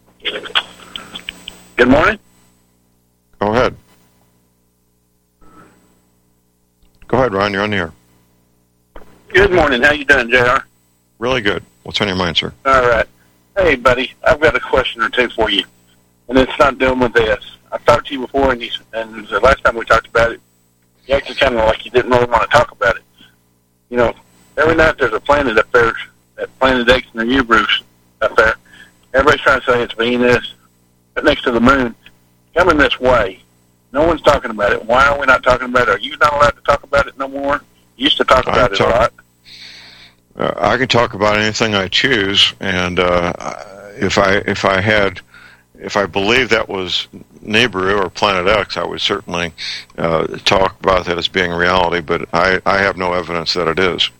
Good morning. Go ahead. Go ahead, Ron. You're on the air. Good morning. How you doing, J R? Really good. What's on your mind, sir? All right. Hey, buddy. I've got a question or two for you, and it's not dealing with this. I've talked to you before, and, you, and the last time we talked about it, you actually kind of like you didn't really want to talk about it. You know, every night there's a planet up there, that Planet X and the Ubruce up there. Everybody's trying to say it's Venus, but next to the moon. Coming this way. No one's talking about it. Why are we not talking about it? Are you not allowed to talk about it no more? You used to talk about it talk, a lot. Uh, I can talk about anything I choose, and uh, if I if I had if I believed that was Nibiru or Planet X, I would certainly uh, talk about that as being reality. But I, I have no evidence that it is.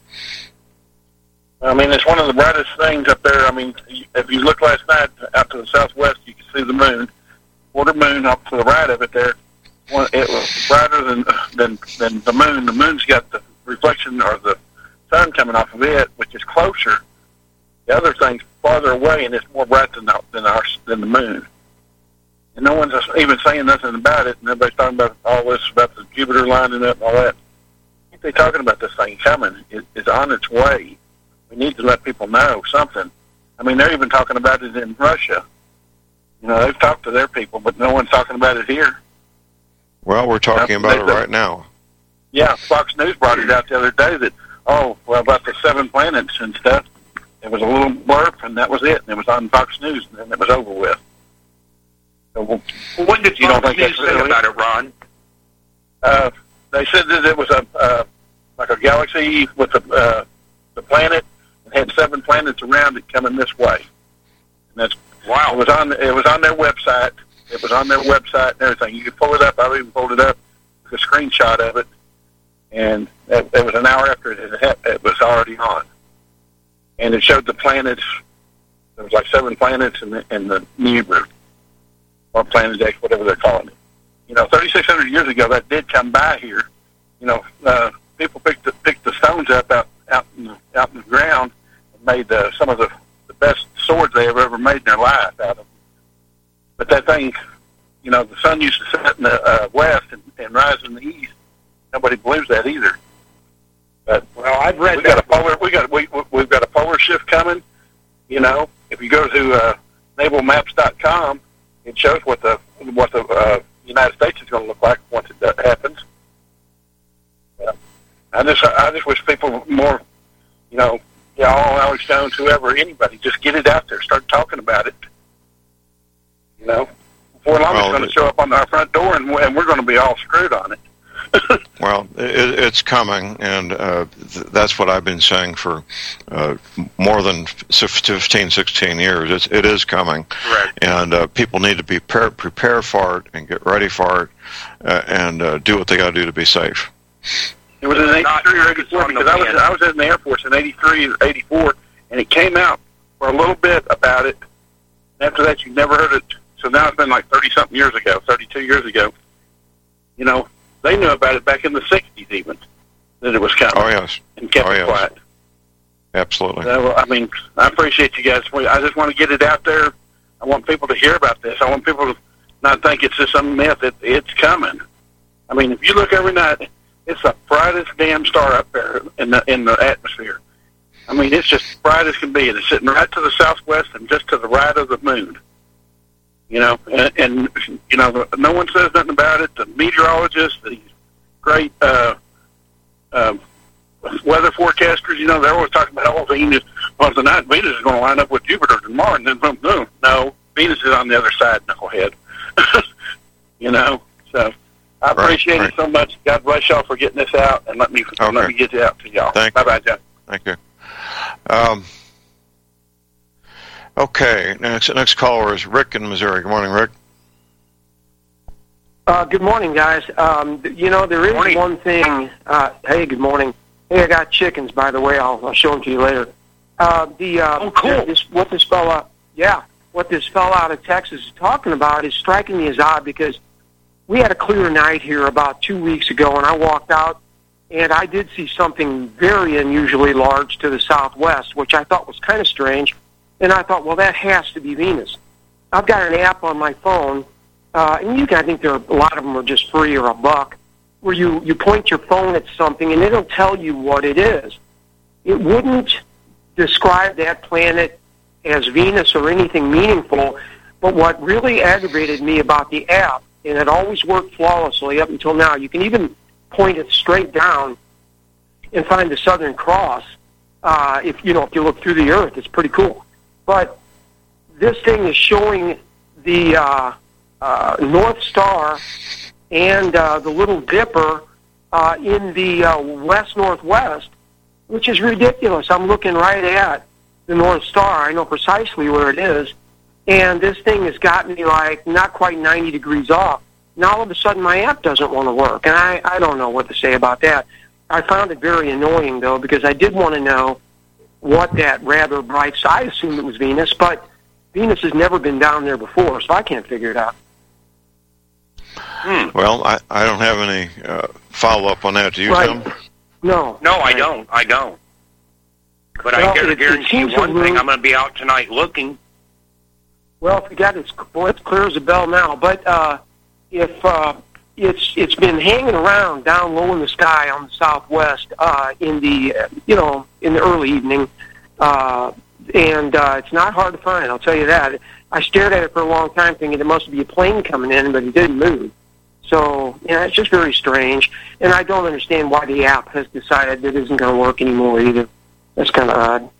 I mean, it's one of the brightest things up there. I mean, if you look last night out to the southwest, you can see the moon, quarter moon up to the right of it there. One, it was brighter than than than the moon. The moon's got the reflection or the sun coming off of it, which is closer. The other thing's farther away, and it's more bright than the, than our than the moon. And no one's even saying nothing about it. And everybody's talking about all this about the Jupiter lining up and all that. I think they're talking about this thing coming. It, it's on its way. We need to let people know something. I mean, they're even talking about it in Russia. You know, they've talked to their people, but no one's talking about it here. Well, we're talking about it right now. Yeah, Fox News brought it out the other day that, oh, well, about the seven planets and stuff. It was a little blurb, and that was it. And it was on Fox News, and then it was over with. So, well, what did you Fox don't think News that's say really? about it, Ron? Uh, they said that it was a uh, like a galaxy with a uh, the planet, and had seven planets around it coming this way. And that's wow. It was on it was on their website. It was on their website and everything. You could pull it up. I even pulled it up, took a screenshot of it, and it, it was an hour after it, had, it was already on. And it showed the planets. There was like seven planets in the, in the Nibiru, or Planet X, whatever they're calling it. You know, thirty-six hundred years ago, that did come by here. You know, uh, people picked the, picked the stones up out out in the, out in the ground and made uh, some of the, the best swords they have ever made in their life out of them. But that thing, you know, the sun used to set in the uh, west and, and rise in the east. Nobody believes that either. But well, I've read we that. got a polar. We got we we've got a polar shift coming. You know, if you go to uh, naval maps dot com, it shows what the what the uh, United States is going to look like once it uh, happens. Yeah. I just I just wish people more, you know, yeah, all Alex Jones, whoever, anybody, just get it out there, start talking about it. You know, before long, well, it's going to show up on our front door, and, and we're going to be all screwed on it. Well, it, it's coming, and uh, th- that's what I've been saying for uh, more than fifteen, sixteen years. It's, it is coming, right. And uh, people need to be pre- prepare for it and get ready for it, uh, and uh, do what they got to do to be safe. It was in eighty-three or eighty-four, because I was I was in the Air Force in eighty-three or eighty-four, and it came out for a little bit about it. After that, you never heard it. So now it's been like thirty-something years ago, thirty-two years ago. You know, they knew about it back in the sixties even, that it was coming. Oh, yes. And kept oh, it yes. quiet. Absolutely. So, I mean, I appreciate you guys. I just want to get it out there. I want people to hear about this. I want people to not think it's just some myth. It, it's coming. I mean, if you look every night, it's the brightest damn star up there in the in the atmosphere. I mean, it's just bright as can be. It's sitting right to the southwest and just to the right of the moon. You know, and, and you know, no one says nothing about it. The meteorologists, the great uh, uh, weather forecasters, you know, they're always talking about, oh, Venus, well, tonight Venus is going to line up with Jupiter tomorrow, and then boom, boom. No, Venus is on the other side, knucklehead. You know, so I appreciate right, right. it so much. God bless y'all for getting this out, and let me okay. let me get it out to y'all. Thank bye, bye, John. Thank you. Um, okay, next next caller is Rick in Missouri. Good morning, Rick. Uh, good morning, guys. Um, you know, there is morning. one thing. Uh, hey, good morning. Hey, I got chickens, by the way. I'll, I'll show them to you later. Uh, the uh, oh, cool. This, what this fella, yeah, what this fella out of Texas is talking about is striking me as odd because we had a clear night here about two weeks ago, and I walked out, and I did see something very unusually large to the southwest, which I thought was kind of strange. And I thought, well, that has to be Venus. I've got an app on my phone, uh, and you can, I think there are, a lot of them are just free or a buck, where you, you point your phone at something, and it'll tell you what it is. It wouldn't describe that planet as Venus or anything meaningful, but what really aggravated me about the app, and it always worked flawlessly up until now, you can even point it straight down and find the Southern Cross. Uh, if you know, if you look through the Earth, it's pretty cool. But this thing is showing the uh, uh, North Star and uh, the Little Dipper uh, in the uh, west-northwest, which is ridiculous. I'm looking right at the North Star. I know precisely where it is. And this thing has got me, like, not quite ninety degrees off. Now, all of a sudden, my app doesn't want to work, and I, I don't know what to say about that. I found it very annoying, though, because I did want to know what that rather bright side, I assumed it was Venus, but Venus has never been down there before, so I can't figure it out. Hmm. Well, I, I don't have any uh, follow-up on that. Do you, right. Tim? No. No, I don't. I don't. But well, I can guarantee you one thing. I'm going to be out tonight looking. Well, forget it. It's, well, it's clear as a bell now. But uh, if uh, it's it's been hanging around down low in the sky on the southwest uh, in the uh, you know in the early evening, uh, and uh, it's not hard to find. I'll tell you that. I stared at it for a long time, thinking it must be a plane coming in, but it didn't move. So yeah, it's just very strange, and I don't understand why the app has decided that it isn't going to work anymore either. That's kind of odd.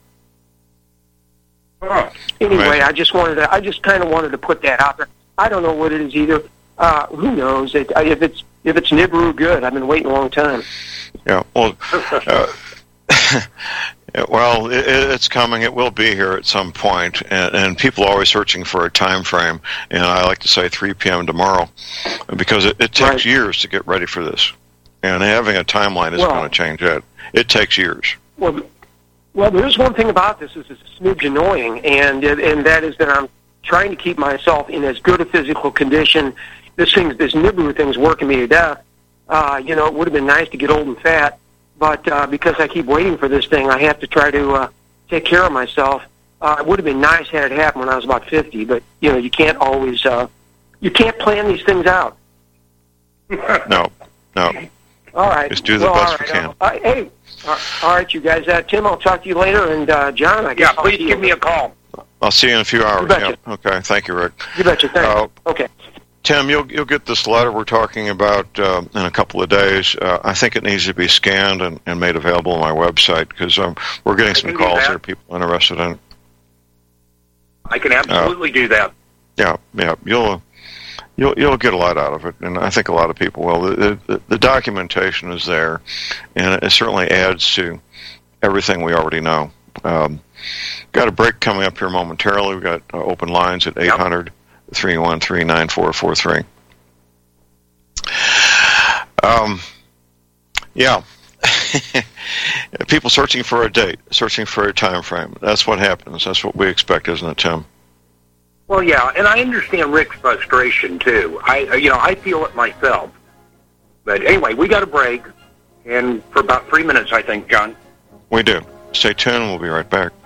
Huh. Anyway, Right. I just wanted to. I just kind of wanted to put that out there. I don't know what it is either. Uh, who knows? It, if it's if it's Nibiru, good. I've been waiting a long time. Yeah. Well, uh, well, it, it's coming. It will be here at some point, and, and people are always searching for a time frame. And I like to say three p.m. tomorrow, because it, it takes Right. years to get ready for this, and having a timeline isn't Well- going to change that. It takes years. Well, well, there's one thing about this is it's a smidge annoying, and and that is that I'm trying to keep myself in as good a physical condition. This thing, this Nibiru thing's working me to death. Uh, you know, it would have been nice to get old and fat, but uh, because I keep waiting for this thing, I have to try to uh, take care of myself. Uh, it would have been nice had it happened when I was about fifty, but you know, you can't always, uh, you can't plan these things out. No, no. All right. Just do the well, best all right. we can. Uh, hey, uh, all right, you guys. Uh, Tim, I'll talk to you later, and uh, John, I guess. Yeah, please give me a call. I'll see you in a few hours. You betcha. Yeah. Okay. Thank you, Rick. You betcha. Thanks. Uh, okay. Tim, you'll you'll get this letter we're talking about uh, in a couple of days. Uh, I think it needs to be scanned and, and made available on my website because um, we're getting some calls there, people interested in it. I can absolutely uh, do that. Yeah, yeah, you'll you'll you'll get a lot out of it, and I think a lot of people will. The, the, the documentation is there, and it certainly adds to everything we already know. Um, got a break coming up here momentarily. We've got uh, open lines at eight hundred, three one three, nine four four three. Um, yeah. People searching for a date, searching for a time frame. That's what happens. That's what we expect, isn't it, Tim? Well, yeah, and I understand Rick's frustration, too. I, you know, I feel it myself. But anyway, we got a break, and for about three minutes, I think, John. We do. Stay tuned, we'll be right back.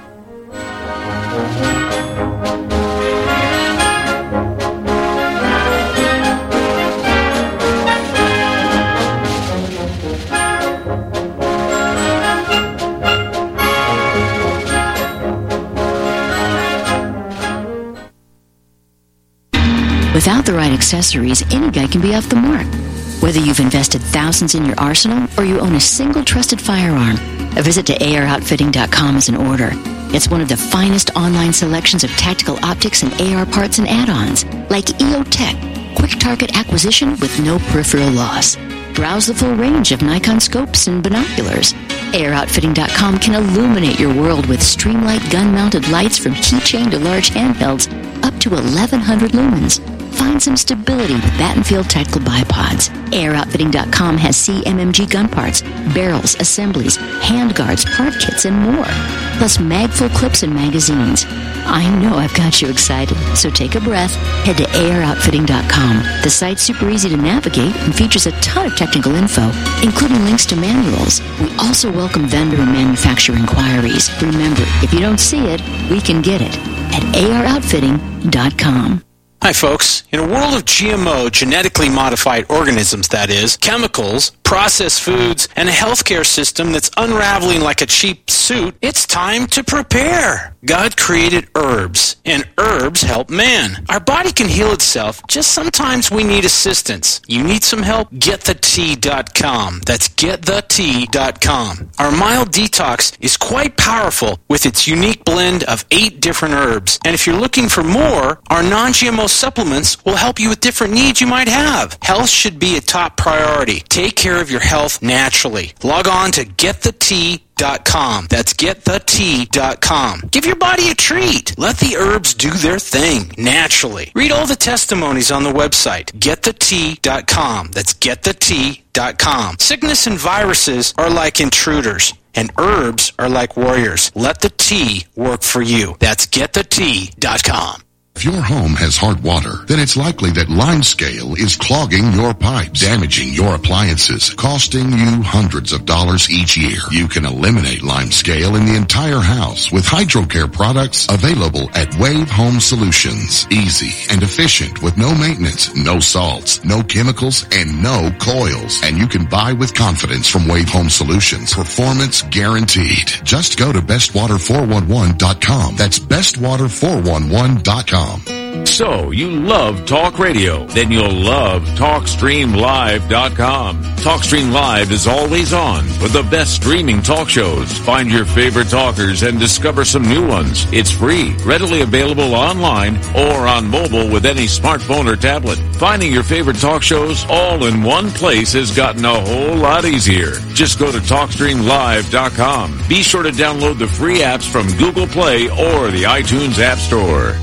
Without the right accessories, any guy can be off the mark. Whether you've invested thousands in your arsenal or you own a single trusted firearm, a visit to A R outfitting dot com is in order. It's one of the finest online selections of tactical optics and A R parts and add-ons, like E O Tech, quick target acquisition with no peripheral loss. Browse the full range of Nikon scopes and binoculars. A R outfitting dot com can illuminate your world with Streamlight gun-mounted lights from keychain to large handhelds up to eleven hundred lumens. Find some stability with Battenfield Tactical Bipods. A R outfitting dot com has C M M G gun parts, barrels, assemblies, handguards, part kits, and more. Plus mag-full clips and magazines. I know I've got you excited, so take a breath. Head to A R outfitting dot com. The site's super easy to navigate and features a ton of technical info, including links to manuals. We also welcome vendor and manufacturer inquiries. Remember, if you don't see it, we can get it at A R outfitting dot com. Hi, folks. In a world of G M O, genetically modified organisms, that is, chemicals, processed foods, and a healthcare system that's unraveling like a cheap suit, it's time to prepare. God created herbs, and herbs help man. Our body can heal itself, just sometimes we need assistance. You need some help? get the tea dot com. That's get the tea dot com. Our mild detox is quite powerful with its unique blend of eight different herbs. And if you're looking for more, our non-G M O supplements will help you with different needs you might have. Health should be a top priority. Take care of your health naturally. Log on to get the tea dot com. That's get the tea dot com. Give your body a treat. Let the herbs do their thing naturally. Read all the testimonies on the website, get the tea dot com. That's get the tea dot com. Sickness and viruses are like intruders, and herbs are like warriors. Let the tea work for you. That's get the tea dot com. If your home has hard water, then it's likely that Limescale is clogging your pipes, damaging your appliances, costing you hundreds of dollars each year. You can eliminate Limescale in the entire house with HydroCare products available at Wave Home Solutions. Easy and efficient with no maintenance, no salts, no chemicals, and no coils. And you can buy with confidence from Wave Home Solutions. Performance guaranteed. Just go to best water four one one dot com. That's best water four one one dot com. So, you love talk radio? Then you'll love talk stream live dot com. TalkStream Live is always on with the best streaming talk shows. Find your favorite talkers and discover some new ones. It's free, readily available online or on mobile with any smartphone or tablet. Finding your favorite talk shows all in one place has gotten a whole lot easier. Just go to talk stream live dot com. Be sure to download the free apps from Google Play or the iTunes App Store.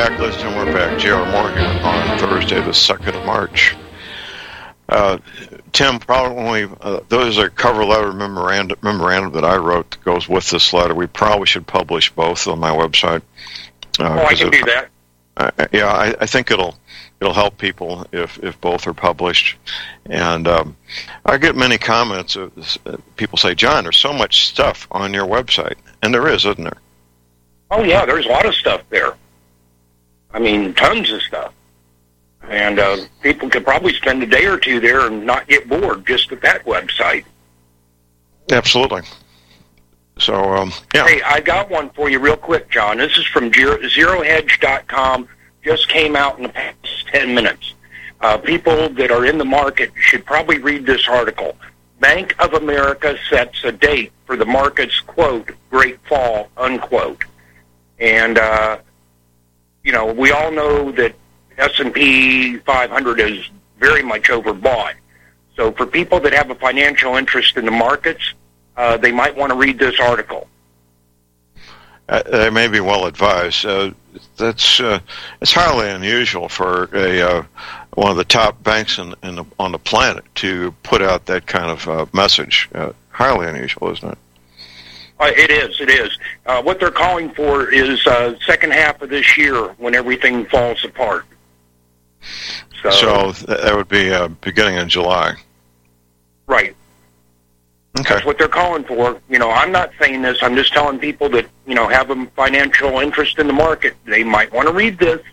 J R Moore here on Thursday, the second of March. Uh, Tim, probably uh, those are cover letter memorandum, memorandum that I wrote that goes with this letter. We probably should publish both on my website. Uh, oh, I can it, do that. Uh, yeah, I, I think it'll it'll help people if, if both are published. And um, I get many comments. Of this, uh, people say, John, there's so much stuff on your website. And there is, isn't there? Oh, yeah, there's a lot of stuff there. I mean, tons of stuff. And uh, people could probably spend a day or two there and not get bored just at that website. Absolutely. So, um, yeah. Hey, I got one for you real quick, John. This is from zero hedge dot com. Just came out in the past ten minutes. Uh, people that are in the market should probably read this article. Bank of America sets a date for the market's, quote, great fall, unquote. And, uh, you know, we all know that S and P five hundred is very much overbought. So for people that have a financial interest in the markets, uh, they might want to read this article. Uh, they may be well advised. Uh, that's uh, it's highly unusual for a uh, one of the top banks in, in the, on the planet to put out that kind of uh, message. Uh, highly unusual, isn't it? Uh, it is. It is. Uh, what they're calling for is uh, second half of this year when everything falls apart. So, so that would be uh, beginning in July. Right. Okay. That's what they're calling for. You know, I'm not saying this. I'm just telling people that, you know, have a financial interest in the market. They might want to read this.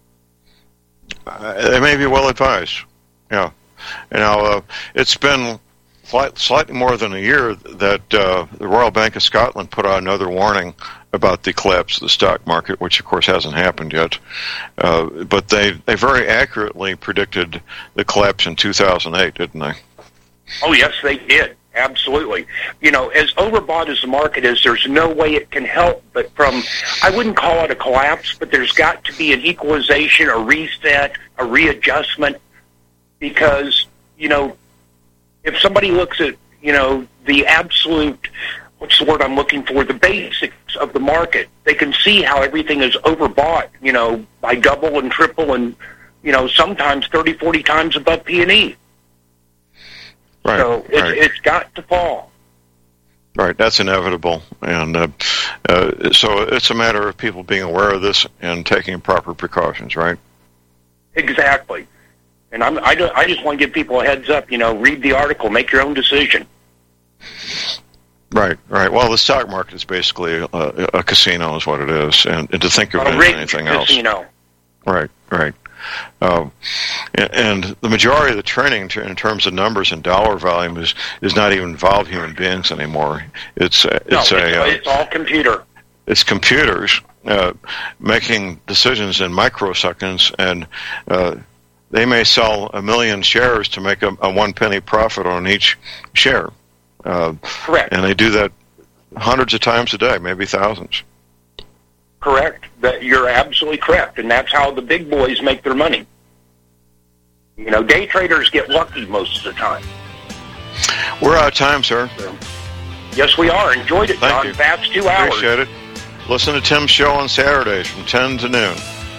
Uh, they may be well advised. Yeah. You know, uh, it's been slightly more than a year that uh, the Royal Bank of Scotland put out another warning about the collapse of the stock market, which of course hasn't happened yet. Uh, but they, they very accurately predicted the collapse in two thousand eight, didn't they? Oh, yes, they did. Absolutely. You know, as overbought as the market is, there's no way it can help but from, I wouldn't call it a collapse, but there's got to be an equalization, a reset, a readjustment, because, you know, if somebody looks at, you know, the absolute, what's the word I'm looking for, the basics of the market, they can see how everything is overbought, you know, by double and triple and, you know, sometimes thirty, forty times above P and E. Right, so it's, right. it's got to fall. Right, that's inevitable. And uh, uh, so it's a matter of people being aware of this and taking proper precautions, right? Exactly. And I'm, I, do, I just want to give people a heads up, you know, read the article, make your own decision. Right, right. Well, the stock market is basically a, a casino is what it is, and, and to think of a it as rigged anything else. Casino. Right, right. Um, and the majority of the training in terms of numbers and dollar volume is, is not even involved human beings anymore. It's a, it's no, a it's, uh, it's all computer. It's computers uh, making decisions in microseconds, and uh, they may sell a million shares to make a, a one penny profit on each share. Uh, Correct. And they do that hundreds of times a day, maybe thousands. Correct. That you're absolutely correct, and that's how the big boys make their money. You know, day traders get lucky most of the time. We're out of time, sir. So, yes, we are. Enjoyed it, Thank John. you. Fast two hours. Appreciate it. Listen to Tim's show on Saturdays from ten to noon.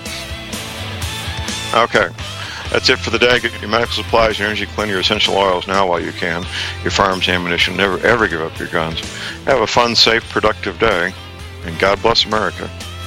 Okay. That's it for the day. Get your medical supplies, your energy, clean your essential oils now while you can. Your firearms, ammunition. Never, ever give up your guns. Have a fun, safe, productive day. And God bless America.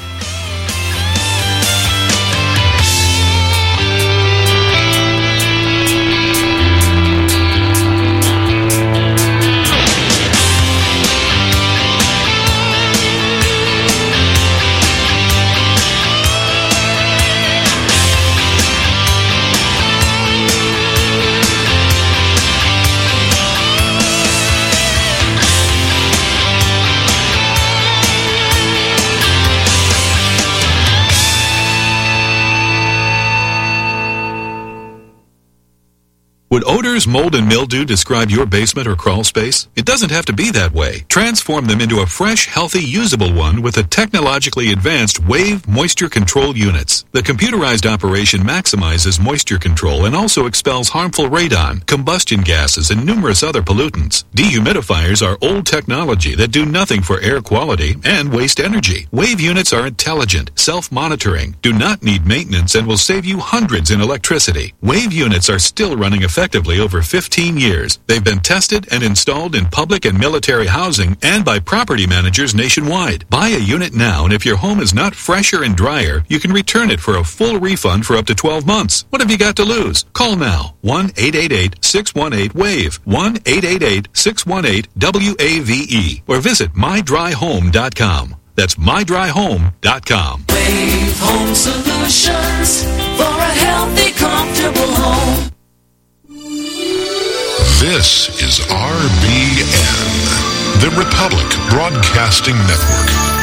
Would odors, mold, and mildew describe your basement or crawl space? It doesn't have to be that way. Transform them into a fresh, healthy, usable one with the technologically advanced Wave Moisture Control Units. The computerized operation maximizes moisture control and also expels harmful radon, combustion gases, and numerous other pollutants. Dehumidifiers are old technology that do nothing for air quality and waste energy. Wave units are intelligent, self-monitoring, do not need maintenance, and will save you hundreds in electricity. Wave units are still running effectively effectively over fifteen years. They've been tested and installed in public and military housing and by property managers nationwide. Buy a unit now, and if your home is not fresher and drier, you can return it for a full refund for up to twelve months. What have you got to lose? Call now. one eight eight eight, six one eight, WAVE. one eight eight eight, six one eight, W A V E. Or visit my dry home dot com. That's my dry home dot com. Wave Home Solutions for a healthy, comfortable home. This is R B N, the Republic Broadcasting Network.